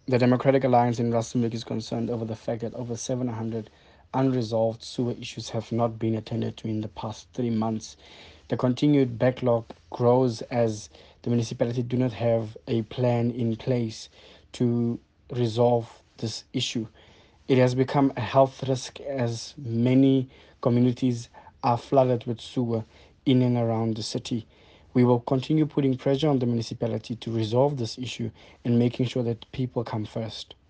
The Democratic Alliance in Rustenburg is concerned over the fact that over 700 unresolved sewer issues have not been attended to in the past 3 months. The continued backlog grows as the municipality do not have a plan in place to resolve this issue. It has become a health risk as many communities are flooded with sewer in and around the city. We will continue putting pressure on the municipality to resolve this issue and making sure that people come first.